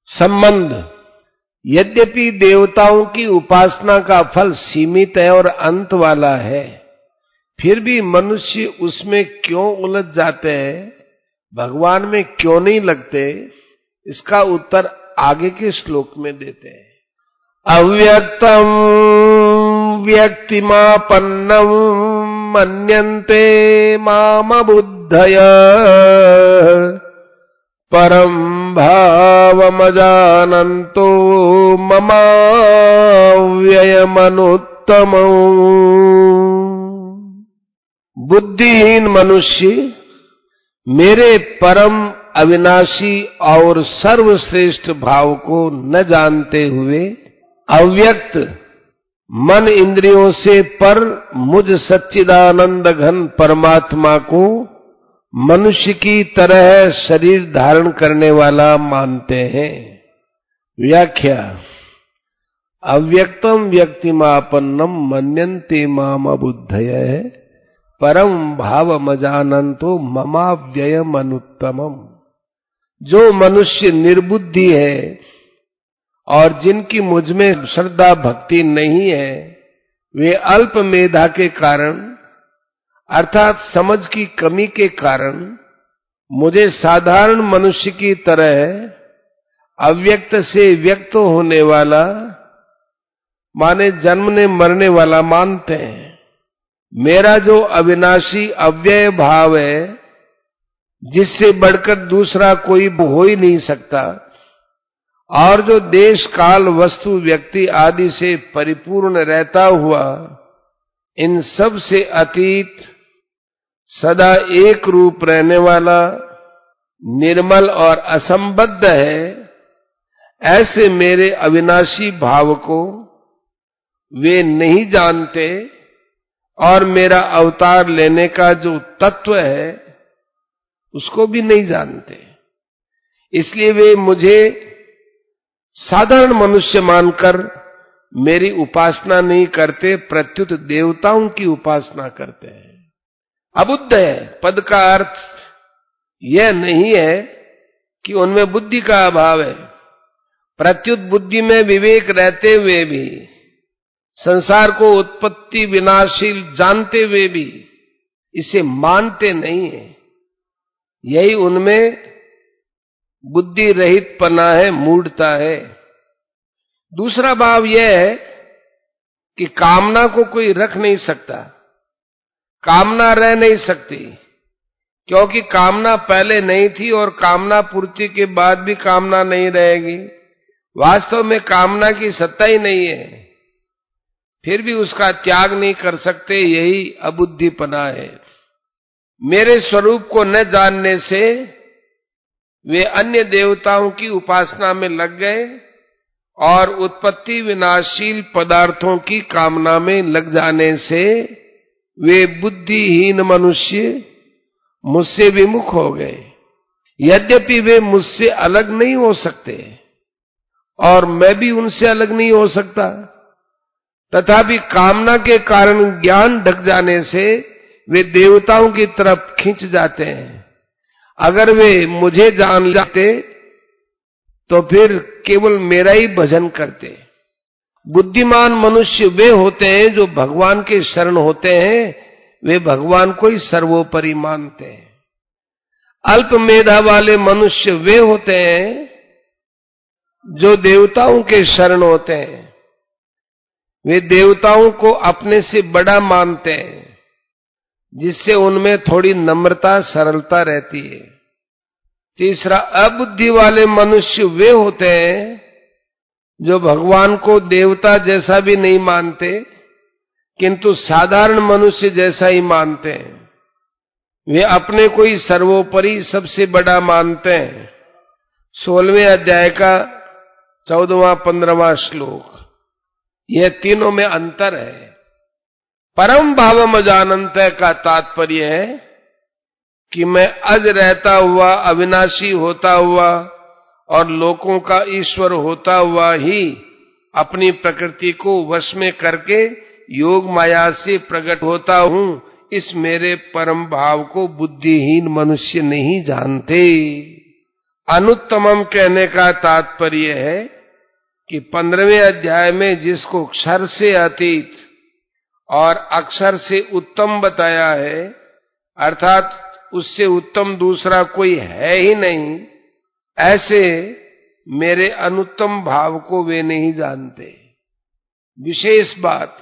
संबंध। यद्यपि देवताओं की उपासना का फल सीमित है और अंत वाला है, फिर भी मनुष्य उसमें क्यों उलझ जाते हैं, भगवान में क्यों नहीं लगते, इसका उत्तर आगे के श्लोक में देते हैं। अव्यक्तम व्यक्तिमापन्नम मन्यन्ते मामबुद्धय परम भावमजानन्तो ममाव्ययमनुत्तमम्। बुद्धिहीन मनुष्य मेरे परम अविनाशी और सर्वश्रेष्ठ भाव को न जानते हुए अव्यक्त मन इंद्रियों से पर मुझ सच्चिदानंद घन परमात्मा को मनुष्य की तरह शरीर धारण करने वाला मानते हैं। व्याख्या। अव्यक्तम व्यक्तिमापन्नम मन्यन्ते मामबुद्धयः परम भावमजानन्तो ममाव्ययमनुत्तमम्। जो मनुष्य निर्बुद्धि है और जिनकी मुझ में श्रद्धा भक्ति नहीं है, वे अल्प मेधा के कारण अर्थात समझ की कमी के कारण मुझे साधारण मनुष्य की तरह अव्यक्त से व्यक्त होने वाला माने जन्मने मरने वाला मानते हैं। मेरा जो अविनाशी अव्यय भाव है, जिससे बढ़कर दूसरा कोई हो ही नहीं सकता, और जो देश काल वस्तु व्यक्ति आदि से परिपूर्ण रहता हुआ इन सब से अतीत सदा एक रूप रहने वाला निर्मल और असंबद्ध है, ऐसे मेरे अविनाशी भाव को वे नहीं जानते और मेरा अवतार लेने का जो तत्व है उसको भी नहीं जानते। इसलिए वे मुझे साधारण मनुष्य मानकर मेरी उपासना नहीं करते, प्रत्युत देवताओं की उपासना करते हैं। अबुद्ध है पद का अर्थ यह नहीं है कि उनमें बुद्धि का अभाव है, प्रत्युत बुद्धि में विवेक रहते हुए भी, संसार को उत्पत्ति विनाशील जानते हुए भी इसे मानते नहीं है। यही उनमें बुद्धि रहित पना है, मूढ़ता है। दूसरा भाव यह है कि कामना को कोई रख नहीं सकता, कामना रह नहीं सकती, क्योंकि कामना पहले नहीं थी और कामना पूर्ति के बाद भी कामना नहीं रहेगी। वास्तव में कामना की सत्ता ही नहीं है, फिर भी उसका त्याग नहीं कर सकते, यही अबुद्धिपना है। मेरे स्वरूप को न जानने से वे अन्य देवताओं की उपासना में लग गए और उत्पत्ति विनाशील पदार्थों की कामना में लग जाने से वे बुद्धिहीन मनुष्य मुझसे विमुख हो गए। यद्यपि वे मुझसे अलग नहीं हो सकते और मैं भी उनसे अलग नहीं हो सकता, तथापि कामना के कारण ज्ञान ढक जाने से वे देवताओं की तरफ खिंच जाते हैं। अगर वे मुझे जान जाते तो फिर केवल मेरा ही भजन करते। बुद्धिमान मनुष्य वे होते हैं जो भगवान के शरण होते हैं, वे भगवान को ही सर्वोपरि मानते हैं। अल्प मेधा वाले मनुष्य वे होते हैं जो देवताओं के शरण होते हैं, वे देवताओं को अपने से बड़ा मानते हैं, जिससे उनमें थोड़ी नम्रता सरलता रहती है। तीसरा, अबुद्धि वाले मनुष्य वे होते हैं जो भगवान को देवता जैसा भी नहीं मानते, किंतु साधारण मनुष्य जैसा ही मानते हैं। वे अपने को ही सर्वोपरि सबसे बड़ा मानते हैं। 16वें अध्याय का 14वां 15वां श्लोक, यह तीनों में अंतर है। परम भावमजानन्त का तात्पर्य है कि मैं अज रहता हुआ, अविनाशी होता हुआ और लोकों का ईश्वर होता हुआ ही अपनी प्रकृति को वश में करके योग माया से प्रकट होता हूं, इस मेरे परम भाव को बुद्धिहीन मनुष्य नहीं जानते। अनुत्तमम कहने का तात्पर्य है कि 15वें अध्याय में जिसको क्षर से अतीत और अक्षर से उत्तम बताया है, अर्थात उससे उत्तम दूसरा कोई है ही नहीं, ऐसे मेरे अनुत्तम भाव को वे नहीं जानते। विशेष बात,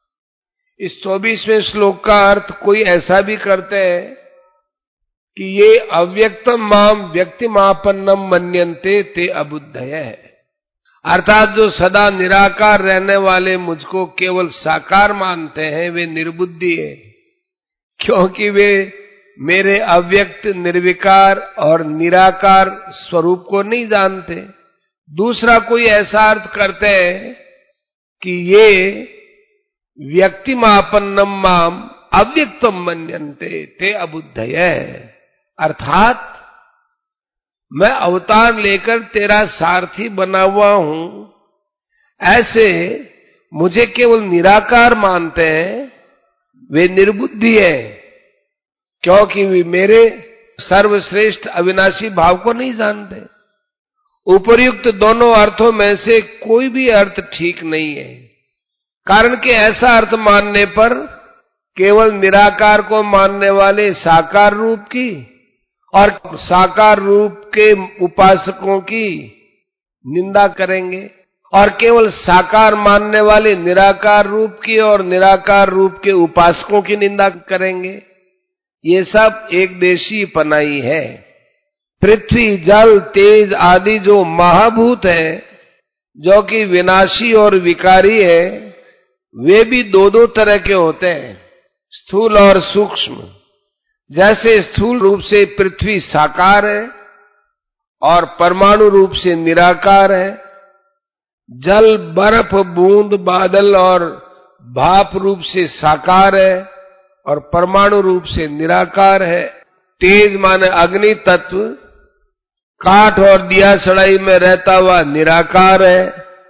इस 24वें श्लोक का अर्थ कोई ऐसा भी करते हैं कि ये अव्यक्तम माम व्यक्तिमापन्नम मन्यन्ते ते अबुद्धय है, अर्थात जो सदा निराकार रहने वाले मुझको केवल साकार मानते हैं वे निर्बुद्धि है, क्योंकि वे मेरे अव्यक्त, निर्विकार और निराकार स्वरूप को नहीं जानते। दूसरा कोई ऐसा अर्थ करते हैं कि ये व्यक्तिमापन्नम माम अव्यक्तम मन्यन्ते ते अबुद्धय, अर्थात मैं अवतार लेकर तेरा सारथी बना हुआ हूं, ऐसे मुझे केवल निराकार मानते हैं, वे निर्बुद्धि है, क्योंकि वे मेरे सर्वश्रेष्ठ अविनाशी भाव को नहीं जानते। उपर्युक्त दोनों अर्थों में से कोई भी अर्थ ठीक नहीं है, कारण कि ऐसा अर्थ मानने पर केवल निराकार को मानने वाले साकार रूप की और साकार रूप के उपासकों की निंदा करेंगे, और केवल साकार मानने वाले निराकार रूप की और निराकार रूप के उपासकों की निंदा करेंगे। ये सब एक देशी पनाई है। पृथ्वी, जल, तेज आदि जो महाभूत है, जो कि विनाशी और विकारी है, वे भी दो दो तरह के होते हैं, स्थूल और सूक्ष्म। जैसे स्थूल रूप से पृथ्वी साकार है और परमाणु रूप से निराकार है, जल, बर्फ, बूंद, बादल और भाप रूप से साकार है और परमाणु रूप से निराकार है। तेज माने अग्नि तत्व काठ और दिया सड़ाई में रहता हुआ निराकार है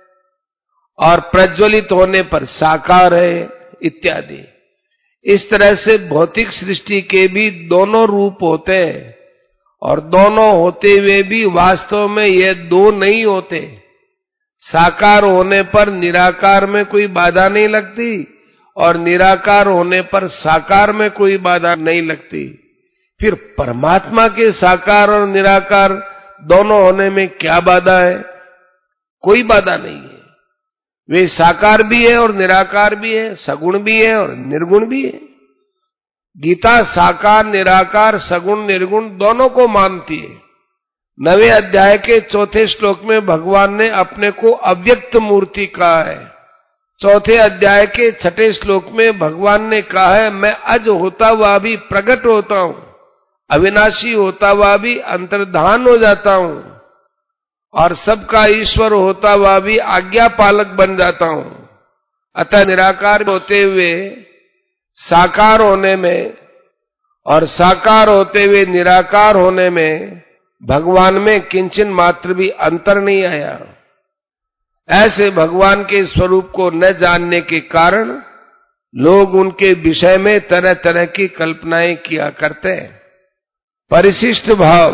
और प्रज्वलित होने पर साकार है इत्यादि। इस तरह से भौतिक सृष्टि के भी दोनों रूप होते हैं, और दोनों होते हुए भी वास्तव में ये दो नहीं होते। साकार होने पर निराकार में कोई बाधा नहीं लगती और निराकार होने पर साकार में कोई बाधा नहीं लगती। फिर परमात्मा के साकार और निराकार दोनों होने में क्या बाधा है? कोई बाधा नहीं है। वे साकार भी है और निराकार भी है, सगुण भी है और निर्गुण भी है। गीता साकार, निराकार, सगुण, निर्गुण दोनों को मानती है। 9वें अध्याय के 4थे श्लोक में भगवान ने अपने को अव्यक्त मूर्ति कहा है। 4थे अध्याय के 6ठे श्लोक में भगवान ने कहा है, मैं अज होता हुआ भी प्रकट होता हूं, अविनाशी होता हुआ भी अंतर्धान हो जाता हूं और सबका ईश्वर होता हुआ भी आज्ञा पालक बन जाता हूं। अतः निराकार होते हुए साकार होने में और साकार होते हुए निराकार होने में भगवान में किंचन मात्र भी अंतर नहीं आया। ऐसे भगवान के स्वरूप को न जानने के कारण लोग उनके विषय में तरह तरह की कल्पनाएं किया करते हैं। परिशिष्ट भाव,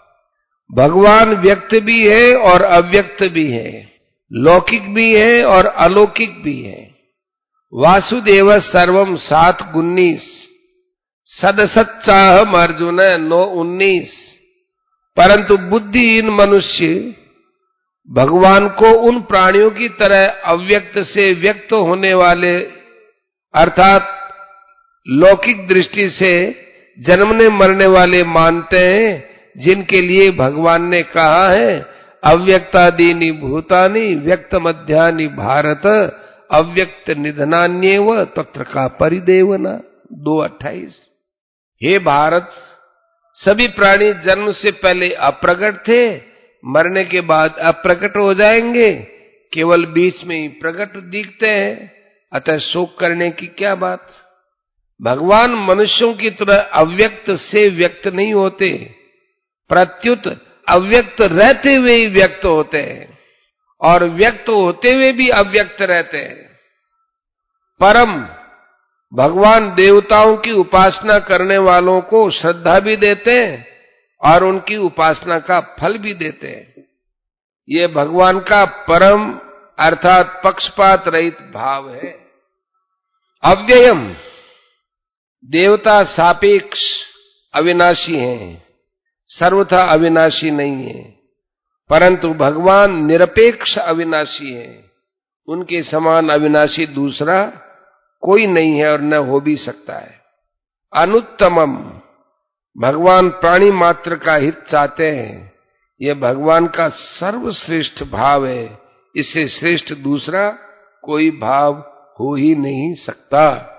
भगवान व्यक्त भी है और अव्यक्त भी है, लौकिक भी है और अलौकिक भी है। वासुदेव सर्वम 7:19, सदसच्चाहम अर्जुन 9:19। परंतु बुद्धिहीन मनुष्य भगवान को उन प्राणियों की तरह अव्यक्त से व्यक्त होने वाले अर्थात लौकिक दृष्टि से जन्मने मरने वाले मानते हैं, जिनके लिए भगवान ने कहा है अव्यक्तादीनि भूतानि व्यक्त मध्यानि भारत अव्यक्त निधनान्येव तत्र का परिदेवना 2:28। हे भारत, सभी प्राणी जन्म से पहले अप्रकट थे, मरने के बाद अप्रकट हो जाएंगे, केवल बीच में ही प्रकट दिखते हैं, अतः शोक करने की क्या बात। भगवान मनुष्यों की तरह अव्यक्त से व्यक्त नहीं होते, प्रत्युत अव्यक्त रहते हुए ही व्यक्त होते हैं और व्यक्त होते हुए भी अव्यक्त रहते हैं। परम भगवान देवताओं की उपासना करने वालों को श्रद्धा भी देते हैं और उनकी उपासना का फल भी देते हैं। ये भगवान का परम अर्थात पक्षपात रहित भाव है। अव्ययम, देवता सापेक्ष अविनाशी हैं, सर्वथा अविनाशी नहीं है, परंतु भगवान निरपेक्ष अविनाशी हैं। उनके समान अविनाशी दूसरा कोई नहीं है और न हो भी सकता है। अनुत्तमम, भगवान प्राणी मात्र का हित चाहते हैं। यह भगवान का सर्वश्रेष्ठ भाव है। इससे श्रेष्ठ दूसरा कोई भाव हो ही नहीं सकता।